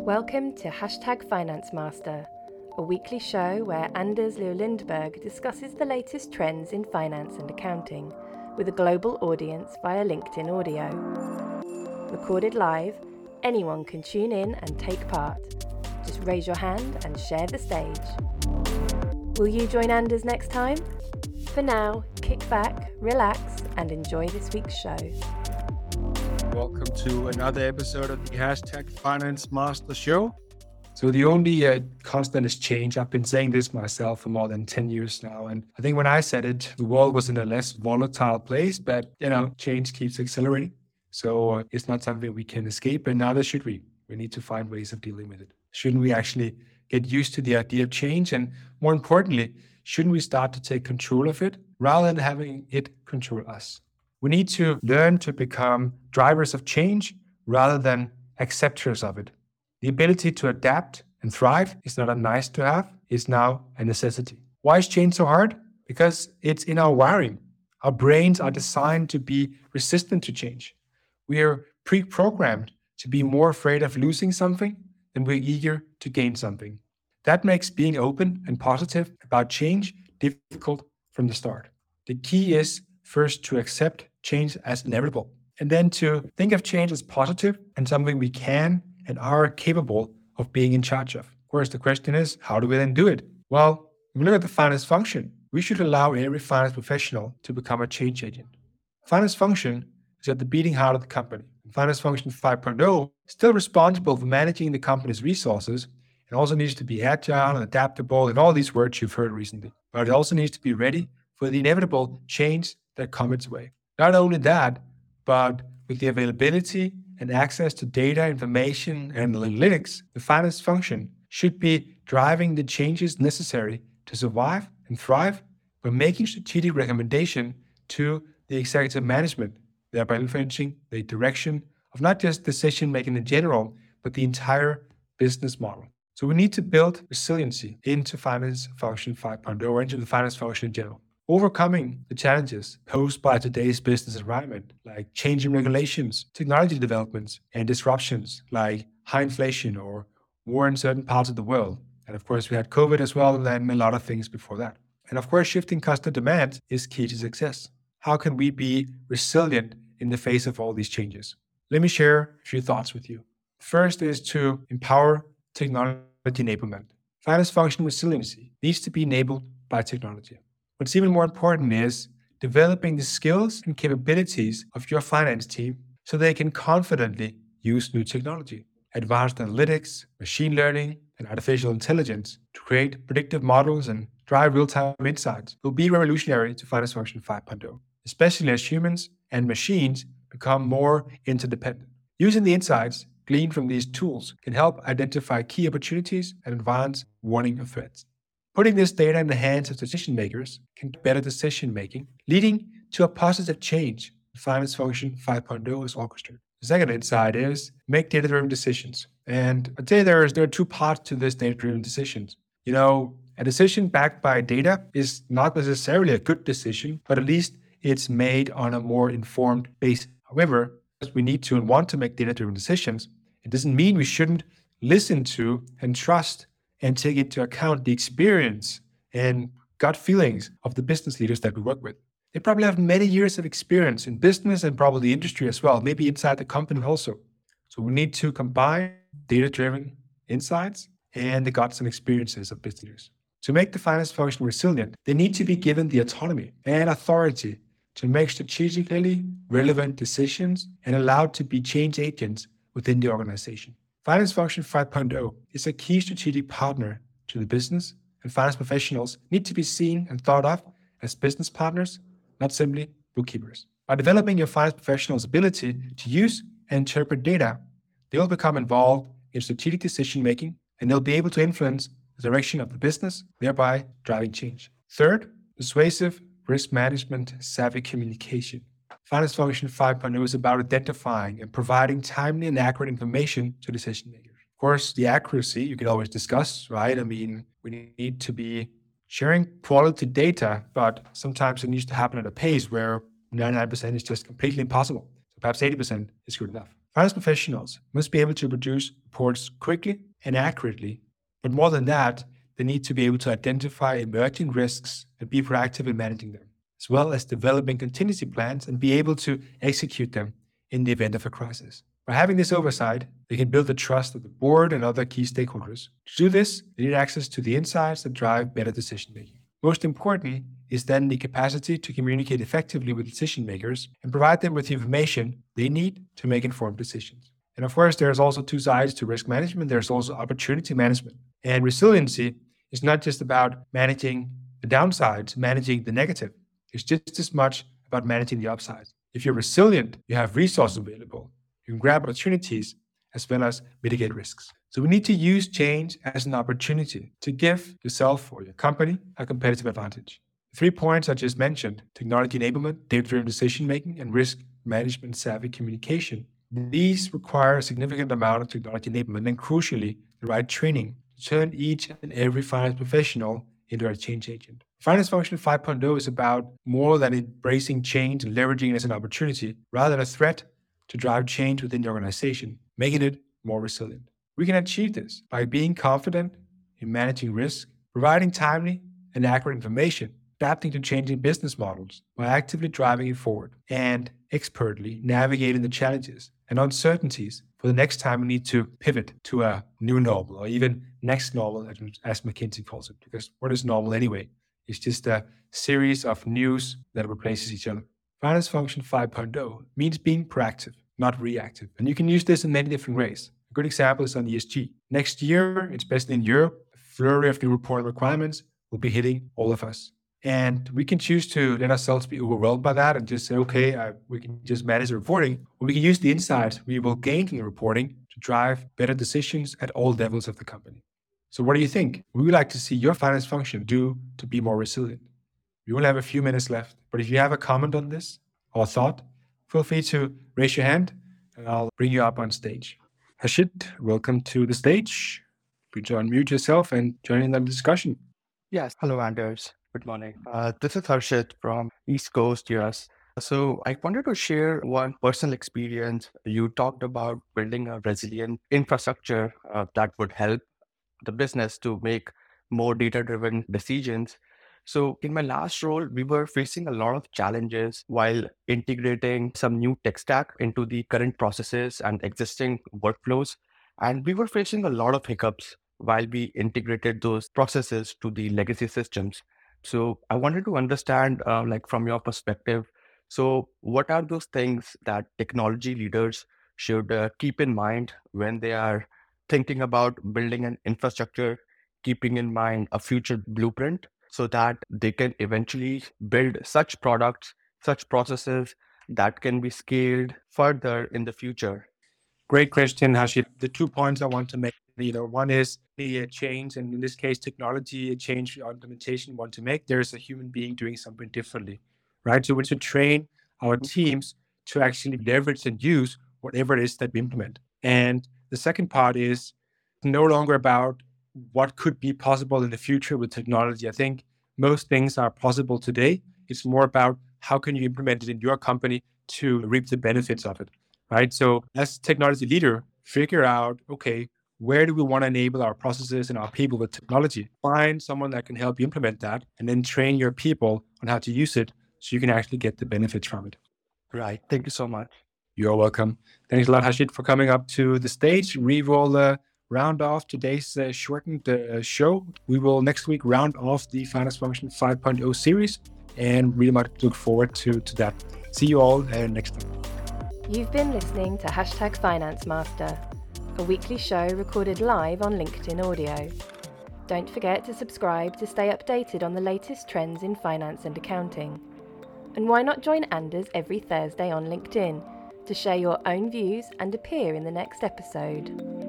Welcome to Finance Master, a weekly show where Anders Leo Lindberg discusses the latest trends in finance and accounting with a global audience via LinkedIn audio. Recorded live, anyone can tune in and take part. Just raise your hand and share the stage. Will you join Anders next time? For now, kick back, relax, and enjoy this week's show. Welcome to another episode of the Finance Master Show. So the only constant is change. I've been saying this myself for more than 10 years now. And I think when I said it, the world was in a less volatile place, but change keeps accelerating. So it's not something we can escape, and neither should we. We need to find ways of dealing with it. Shouldn't we actually get used to the idea of change? And more importantly, shouldn't we start to take control of it rather than having it control us? We need to learn to become drivers of change rather than acceptors of it. The ability to adapt and thrive is not a nice to have, it's now a necessity. Why is change so hard? Because it's in our wiring. Our brains are designed to be resistant to change. We are pre-programmed to be more afraid of losing something than we're eager to gain something. That makes being open and positive about change difficult from the start. The key is first to accept change as inevitable, and then to think of change as positive and something we can and are capable of being in charge of. Of course, the question is, how do we then do it? Well, if we look at the finance function, we should allow every finance professional to become a change agent. Finance function is at the beating heart of the company. Finance function 5.0 is still responsible for managing the company's resources. It also needs to be agile and adaptable and all these words you've heard recently. But it also needs to be ready for the inevitable change that comes its way. Not only that, but with the availability and access to data, information, and analytics, the finance function should be driving the changes necessary to survive and thrive by making strategic recommendation to the executive management, thereby influencing the direction of not just decision-making in general, but the entire business model. So we need to build resiliency into Finance Function 5.0 or into the finance function in general. Overcoming the challenges posed by today's business environment, like changing regulations, technology developments, and disruptions like high inflation or war in certain parts of the world. And of course, we had COVID as well, and then a lot of things before that. And of course, shifting customer demand is key to success. How can we be resilient in the face of all these changes? Let me share a few thoughts with you. First is to empower technology enablement. Finance function resiliency needs to be enabled by technology. What's even more important is developing the skills and capabilities of your finance team so they can confidently use new technology. Advanced analytics, machine learning, and artificial intelligence to create predictive models and drive real-time insights will be revolutionary to Finance Function 5.0, especially as humans and machines become more interdependent. Using the insights gleaned from these tools can help identify key opportunities and advance warning of threats. Putting this data in the hands of decision makers can get better decision making, leading to a positive change. Finance Function 5.0 is orchestrated. The second insight is make data-driven decisions. And I'd say there are two parts to this data-driven decisions. A decision backed by data is not necessarily a good decision, but at least it's made on a more informed basis. However, we need to and want to make data-driven decisions. It doesn't mean we shouldn't listen to and trust and take into account the experience and gut feelings of the business leaders that we work with. They probably have many years of experience in business and probably the industry as well, maybe inside the company also. So we need to combine data-driven insights and the guts and experiences of business leaders. To make the finance function resilient, they need to be given the autonomy and authority to make strategically relevant decisions and allowed to be change agents within the organization. Finance Function 5.0 is a key strategic partner to the business, and finance professionals need to be seen and thought of as business partners, not simply bookkeepers. By developing your finance professionals' ability to use and interpret data, they will become involved in strategic decision-making, and they'll be able to influence the direction of the business, thereby driving change. Third, persuasive risk management savvy communication. Finance Function 5.0 is about identifying and providing timely and accurate information to decision makers. Of course, the accuracy you can always discuss, right? We need to be sharing quality data, but sometimes it needs to happen at a pace where 99% is just completely impossible. So perhaps 80% is good enough. Finance professionals must be able to produce reports quickly and accurately, but more than that, they need to be able to identify emerging risks and be proactive in managing them, as well as developing contingency plans and be able to execute them in the event of a crisis. By having this oversight, they can build the trust of the board and other key stakeholders. To do this, they need access to the insights that drive better decision making. Most importantly is then the capacity to communicate effectively with decision makers and provide them with the information they need to make informed decisions. And of course, there's also two sides to risk management. There's also opportunity management. And resiliency is not just about managing the downsides, managing the negative. It's just as much about managing the upsides. If you're resilient, you have resources available. You can grab opportunities as well as mitigate risks. So we need to use change as an opportunity to give yourself or your company a competitive advantage. The 3 points I just mentioned, technology enablement, data-driven decision-making, and risk management savvy communication, these require a significant amount of technology enablement and crucially, the right training to turn each and every finance professional into a change agent. Finance Function 5.0 is about more than embracing change and leveraging it as an opportunity, rather than a threat to drive change within the organization, making it more resilient. We can achieve this by being confident in managing risk, providing timely and accurate information, adapting to changing business models by actively driving it forward, and expertly navigating the challenges and uncertainties for the next time we need to pivot to a new normal or even next normal, as McKinsey calls it. Because what is normal anyway? It's just a series of news that replaces each other. Finance Function 5.0 means being proactive, not reactive. And you can use this in many different ways. A good example is on ESG. Next year, especially in Europe, a flurry of new reporting requirements will be hitting all of us. And we can choose to let ourselves be overwhelmed by that and just say, okay, we can just manage the reporting. Or we can use the insights we will gain from the reporting to drive better decisions at all levels of the company. So what do you think? We would like to see your finance function do to be more resilient. We only have a few minutes left, but if you have a comment on this or thought, feel free to raise your hand and I'll bring you up on stage. Harshit, welcome to the stage. Please unmute yourself and join in the discussion. Yes. Hello, Anders. Good morning. This is Harshit from East Coast, US. So I wanted to share one personal experience. You talked about building a resilient infrastructure that would help the business to make more data-driven decisions. So in my last role, we were facing a lot of challenges while integrating some new tech stack into the current processes and existing workflows. And we were facing a lot of hiccups while we integrated those processes to the legacy systems. So I wanted to understand, from your perspective, so what are those things that technology leaders should keep in mind when they are thinking about building an infrastructure, keeping in mind a future blueprint so that they can eventually build such products, such processes that can be scaled further in the future? Great question, Harshit. The 2 points I want to make, one is the change, and in this case, technology change implementation want to make. There's a human being doing something differently, right? So we need to train our teams to actually leverage and use whatever it is that we implement. And the second part is no longer about what could be possible in the future with technology. I think most things are possible today. It's more about how can you implement it in your company to reap the benefits of it, right? So as a technology leader, figure out, okay, where do we want to enable our processes and our people with technology? Find someone that can help you implement that and then train your people on how to use it so you can actually get the benefits from it. Right. Thank you so much. You're welcome. Thanks a lot, Harshit, for coming up to the stage. We will round off today's shortened show. We will next week round off the Finance Function 5.0 series and really much look forward to that. See you all next time. You've been listening to #Finance Master, a weekly show recorded live on LinkedIn Audio. Don't forget to subscribe to stay updated on the latest trends in finance and accounting. And why not join Anders every Thursday on LinkedIn to share your own views and appear in the next episode?